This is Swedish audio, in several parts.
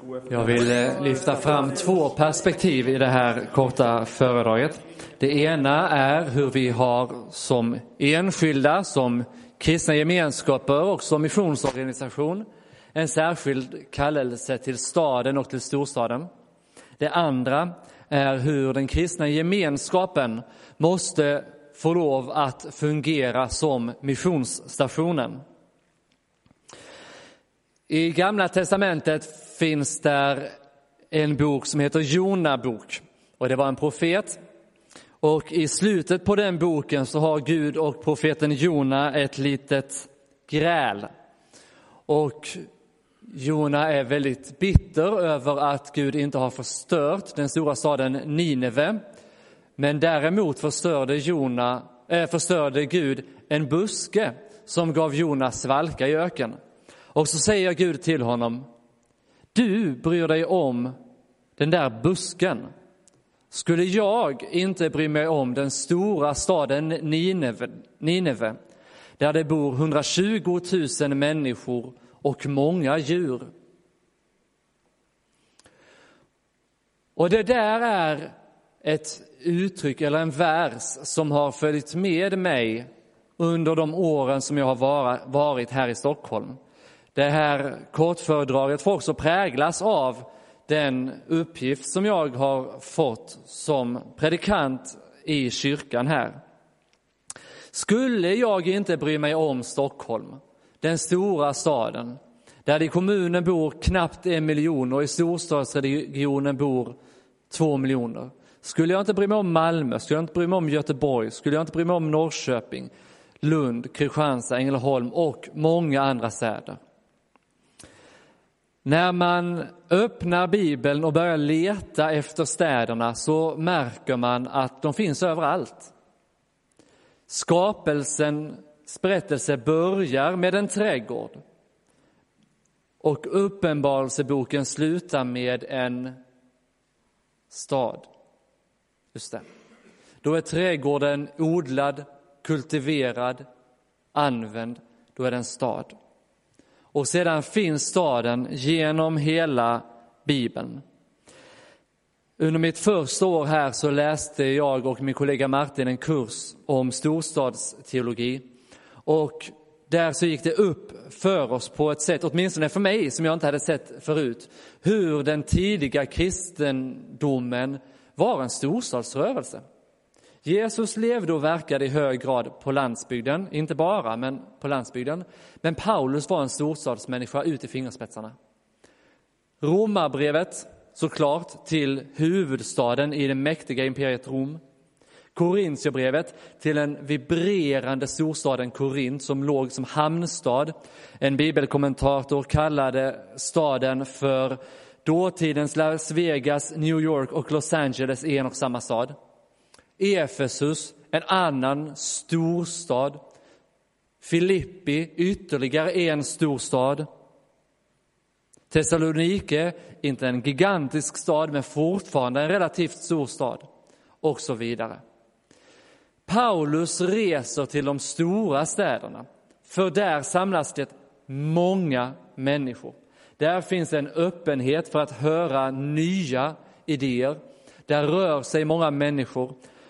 Jag vill lyfta fram två perspektiv i det här korta föredraget. Det ena är hur vi har som enskilda, som kristna gemenskaper och som missionsorganisation en särskild kallelse till staden och till storstaden. Det andra är hur den kristna gemenskapen måste få lov att fungera som missionsstationen. I Gamla testamentet finns där en bok som heter Jona bok, och det var en profet. Och i slutet på den boken så har Gud och profeten Jona ett litet gräl. Och Jona är väldigt bitter över att Gud inte har förstört den stora staden Nineve. Men däremot förstörde Gud en buske som gav Jona svalka i öken. Och så säger Gud till honom: du bryr dig om den där busken. Skulle jag inte bry mig om den stora staden Nineve, där det bor 120 000 människor och många djur? Och det där är ett uttryck eller en vers som har följt med mig under de åren som jag har varit här i Stockholm. Det här kortföredraget får också präglas av den uppgift som jag har fått som predikant i kyrkan här. Skulle jag inte bry mig om Stockholm, den stora staden, där i kommunen bor knappt 1 miljon och i storstadsregionen bor 2 miljoner. Skulle jag inte bry mig om Malmö, skulle jag inte bry mig om Göteborg, skulle jag inte bry mig om Norrköping, Lund, Kristianstad, Ängelholm och många andra städer. När man öppnar Bibeln och börjar leta efter städerna så märker man att de finns överallt. Skapelsens berättelse börjar med en trädgård. Och Uppenbarelseboken slutar med en stad. Just det. Då är trädgården odlad, kultiverad, använd. Då är det en stad. Och sedan finns staden genom hela Bibeln. Under mitt första år här så läste jag och min kollega Martin en kurs om storstadsteologi. Och där så gick det upp för oss på ett sätt, åtminstone för mig som jag inte hade sett förut, hur den tidiga kristendomen var en storstadsrörelse. Jesus levde och verkade i hög grad på landsbygden, inte bara men på landsbygden. Men Paulus var en storstadsmänniska ut i fingerspetsarna. Romarbrevet såklart till huvudstaden i det mäktiga imperiet Rom. Korintierbrevet till den vibrerande storstaden Korint som låg som hamnstad. En bibelkommentator kallade staden för dåtidens Las Vegas, New York och Los Angeles i en och samma stad. Efesus, en annan storstad. Filippi, ytterligare en storstad. Thessalonike, inte en gigantisk stad men fortfarande en relativt stor stad. Och så vidare. Paulus reser till de stora städerna. För där samlas det många människor. Där finns en öppenhet för att höra nya idéer. Där rör sig många människor.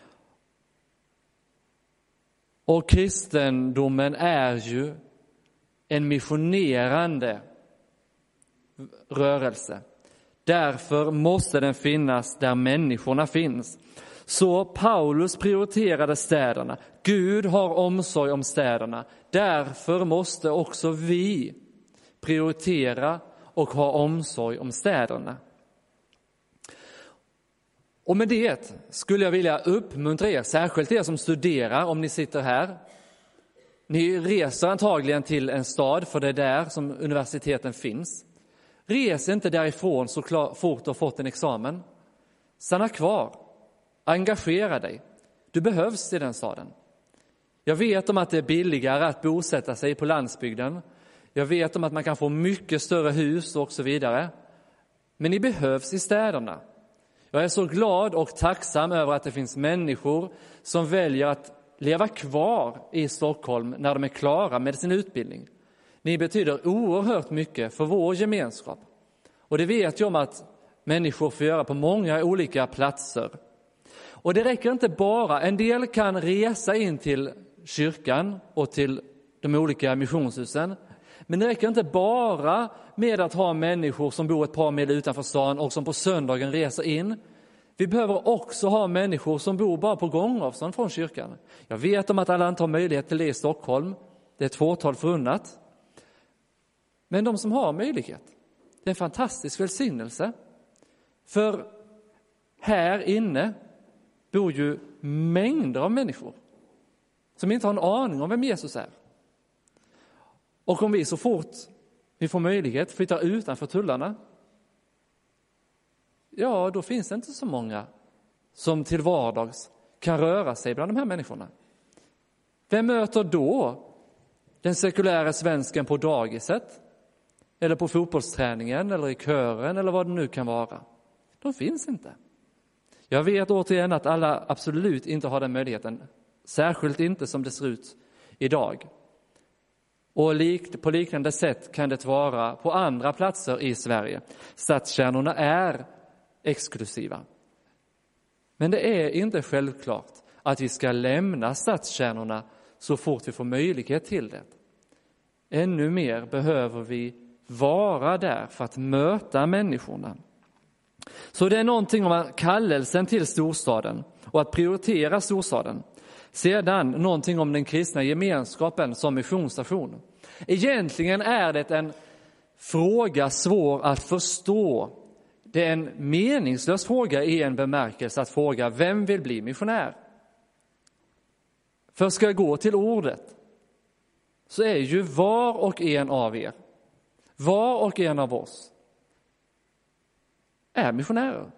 Och kristendomen är ju en missionerande rörelse. Därför måste den finnas där människorna finns. Så Paulus prioriterade städerna. Gud har omsorg om städerna. Därför måste också vi prioritera och ha omsorg om städerna. Och med det skulle jag vilja uppmuntra er, särskilt er som studerar om ni sitter här. Ni reser antagligen till en stad för det är där som universiteten finns. Res inte därifrån så fort du har fått en examen. Stanna kvar. Engagera dig. Du behövs i den staden. Jag vet om att det är billigare att bosätta sig på landsbygden. Jag vet om att man kan få mycket större hus och så vidare. Men ni behövs i städerna. Jag är så glad och tacksam över att det finns människor som väljer att leva kvar i Stockholm när de är klara med sin utbildning. Ni betyder oerhört mycket för vår gemenskap. Och det vet jag om att människor får göra på många olika platser. Och det räcker inte bara, en del kan resa in till kyrkan och till de olika missionshusen. Men det räcker inte bara med att ha människor som bor ett par mil utanför stan och som på söndagen reser in. Vi behöver också ha människor som bor bara på gångavstånd från kyrkan. Jag vet om att alla inte har möjlighet till det i Stockholm. Det är ett fåtal förunnat. Men de som har möjlighet, det är en fantastisk välsignelse. För här inne bor ju mängder av människor som inte har en aning om vem Jesus är. Och om vi så fort vi får möjlighet flyttar utanför tullarna, ja, då finns det inte så många som till vardags kan röra sig bland de här människorna. Vem möter då den sekulära svensken på dagiset? Eller på fotbollsträningen eller i kören eller vad det nu kan vara? De finns inte. Jag vet återigen att alla absolut inte har den möjligheten. Särskilt inte som det ser ut idag. Och på liknande sätt kan det vara på andra platser i Sverige. Stadskärnorna är exklusiva. Men det är inte självklart att vi ska lämna stadskärnorna så fort vi får möjlighet till det. Ännu mer behöver vi vara där för att möta människorna. Så det är någonting om kallelsen till storstaden och att prioritera storstaden. Sedan någonting om den kristna gemenskapen som missionsstation. Egentligen är det en fråga svår att förstå. Det är en meningslös fråga i en bemärkelse att fråga vem vill bli missionär. För ska jag gå till ordet så är ju var och en av er, var och en av oss är missionärer.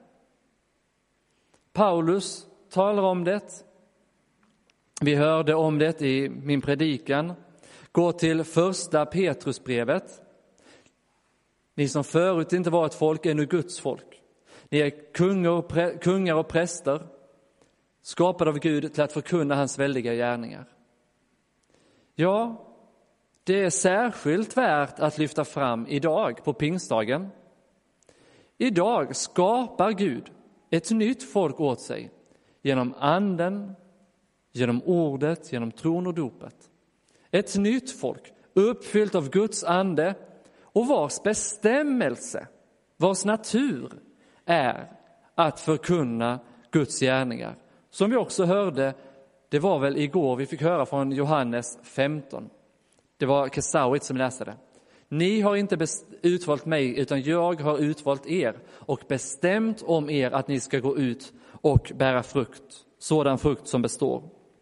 Paulus talar om det. Vi hörde om det i min predikan. Gå till första Petrusbrevet. Ni som förut inte var ett folk är nu Guds folk. Ni är kungar och präster, skapade av Gud till att förkunna hans väldiga gärningar. Ja, det är särskilt värt att lyfta fram idag på pingstdagen. Idag skapar Gud ett nytt folk åt sig genom anden, genom ordet, genom tron och dopet. Ett nytt folk uppfyllt av Guds ande och vars bestämmelse, vars natur är att förkunna Guds gärningar. Som vi också hörde, det var väl igår vi fick höra från Johannes 15. Det var Kesauit som läste det. Ni har inte utvalt mig utan jag har utvalt er och bestämt om er att ni ska gå ut och bära frukt, sådan frukt som består.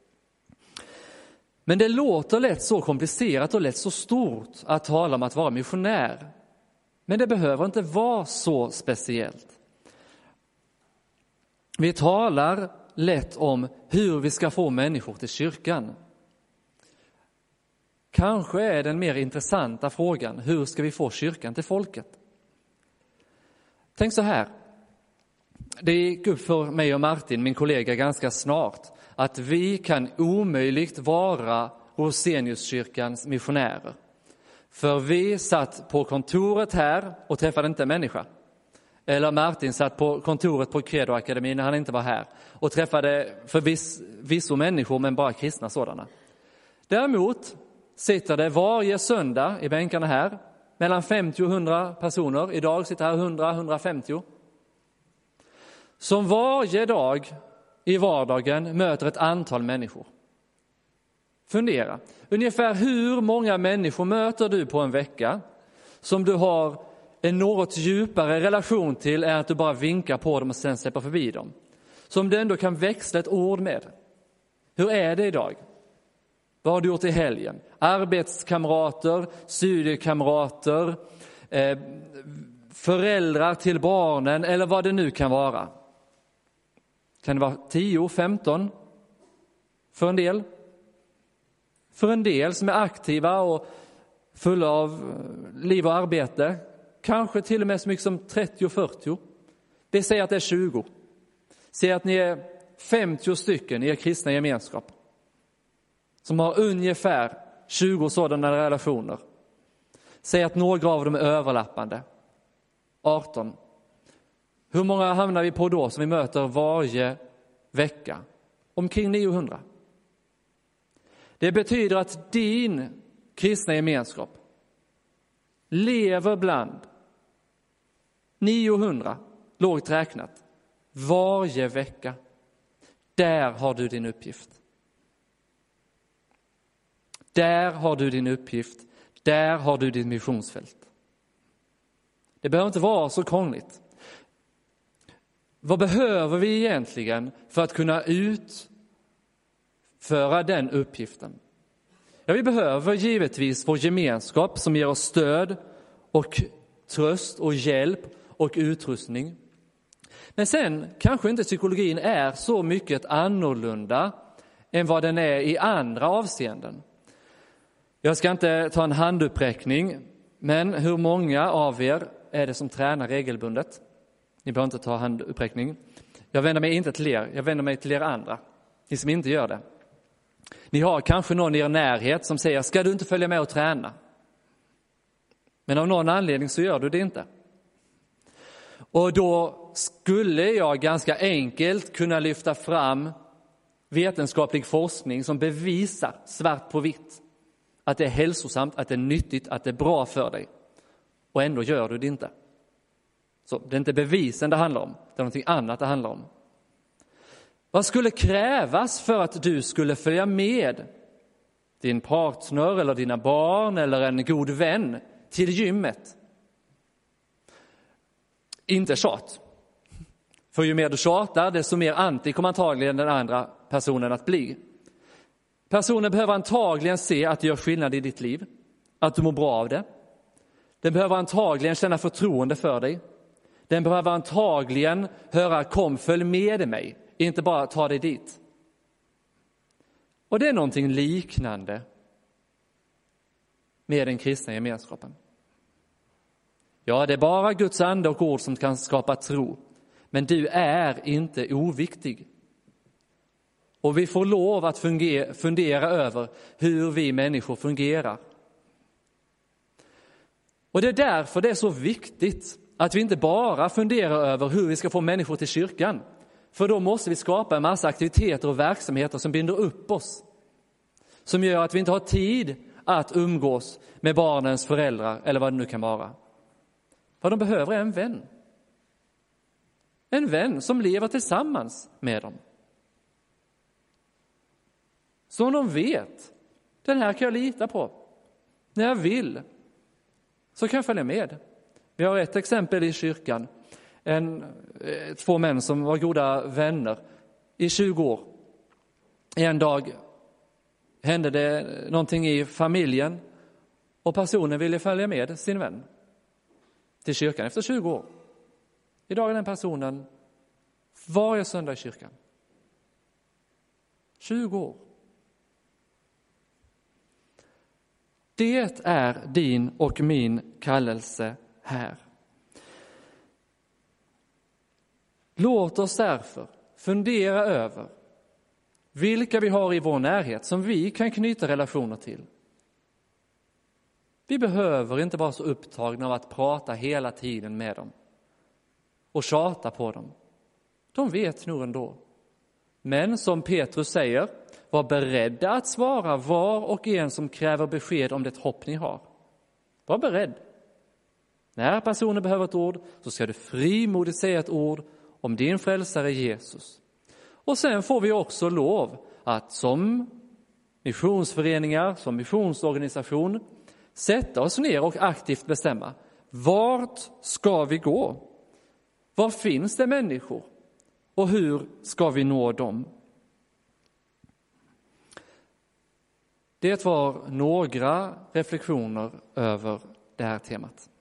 Men det låter lätt så komplicerat och lätt så stort att tala om att vara missionär. Men det behöver inte vara så speciellt. Vi talar lätt om hur vi ska få människor till kyrkan. Kanske är den mer intressanta frågan, hur ska vi få kyrkan till folket? Tänk så här, det gick upp för mig och Martin, min kollega, ganska snart att vi kan omöjligt vara Roseniuskyrkans missionärer. För vi satt på kontoret här och träffade inte en människa. Eller Martin satt på kontoret på Credo-akademin när han inte var här och träffade förvisso människor men bara kristna sådana. Däremot sitter det varje söndag i bänkarna här mellan 50 och 100 personer. Idag sitter här 100-150. Som varje dag i vardagen möter ett antal människor. Fundera, ungefär hur många människor möter du på en vecka som du har en något djupare relation till än att du bara vinkar på dem och sen släpper förbi dem. Som du ändå kan växla ett ord med. Hur är det idag? Vad har du gjort i helgen? Arbetskamrater, studiekamrater, föräldrar till barnen eller vad det nu kan vara. Kan det vara 10, 15 för en del? För en del som är aktiva och fulla av liv och arbete. Kanske till och med så mycket som 30 och 40. Vi säger att det är 20. Säg att ni är 50 stycken i er kristna gemenskap. Som har ungefär 20 sådana relationer. Säg att några av dem är överlappande. 18. Hur många hamnar vi på då som vi möter varje vecka? Omkring 900. Det betyder att din kristna gemenskap lever bland 900, lågt räknat, varje vecka. Där har du din uppgift. Där har du din uppgift. Där har du ditt missionsfält. Det behöver inte vara så krångligt. Vad behöver vi egentligen för att kunna utföra den uppgiften? Ja, vi behöver givetvis vår gemenskap som ger oss stöd och tröst och hjälp och utrustning. Men sen kanske inte psykologin är så mycket annorlunda än vad den är i andra avseenden. Jag ska inte ta en handuppräckning, men hur många av er är det som tränar regelbundet? Ni behöver inte ta handuppräckning. Jag vänder mig inte till er, jag vänder mig till er andra. Ni som inte gör det. Ni har kanske någon i er närhet som säger, ska du inte följa med och träna? Men av någon anledning så gör du det inte. Och då skulle jag ganska enkelt kunna lyfta fram vetenskaplig forskning som bevisar svart på vitt att det är hälsosamt, att det är nyttigt, att det är bra för dig. Och ändå gör du det inte. Så det är inte bevisen det handlar om, det är någonting annat det handlar om. Vad skulle krävas för att du skulle följa med din partner eller dina barn eller en god vän till gymmet? Inte tjat. För ju mer du tjatar, desto mer anti kommer antagligen den andra personen att bli. Personen behöver antagligen se att det gör skillnad i ditt liv, att du mår bra av det. Den behöver antagligen känna förtroende för dig. Den behöver antagligen höra, kom följ med mig, inte bara ta dig dit. Och det är någonting liknande med den kristna gemenskapen. Ja, det är bara Guds ande och ord som kan skapa tro. Men du är inte oviktig. Och vi får lov att fundera över hur vi människor fungerar. Och det är därför det är så viktigt att vi inte bara funderar över hur vi ska få människor till kyrkan. För då måste vi skapa en massa aktiviteter och verksamheter som binder upp oss. Som gör att vi inte har tid att umgås med barnens föräldrar eller vad det nu kan vara. Vad de behöver är en vän. En vän som lever tillsammans med dem. Som de vet, den här kan jag lita på. När jag vill så kan jag följa med. Vi har ett exempel i kyrkan. Två män som var goda vänner i 20 år. En dag hände det någonting i familjen och personen ville följa med sin vän till kyrkan efter 20 år. Idag är den personen varje söndag i kyrkan. 20 år. Det är din och min kallelse här. Låt oss därför fundera över vilka vi har i vår närhet som vi kan knyta relationer till. Vi behöver inte vara så upptagna av att prata hela tiden med dem och tjata på dem. De vet nog ändå. Men som Petrus säger, var beredda att svara var och en som kräver besked om det hopp ni har. Var beredd. När personen behöver ett ord så ska du frimodigt säga ett ord om din frälsare Jesus. Och sen får vi också lov att som missionsföreningar, som missionsorganisation sätta oss ner och aktivt bestämma. Vart ska vi gå? Var finns det människor? Och hur ska vi nå dem? Det var några reflektioner över det här temat.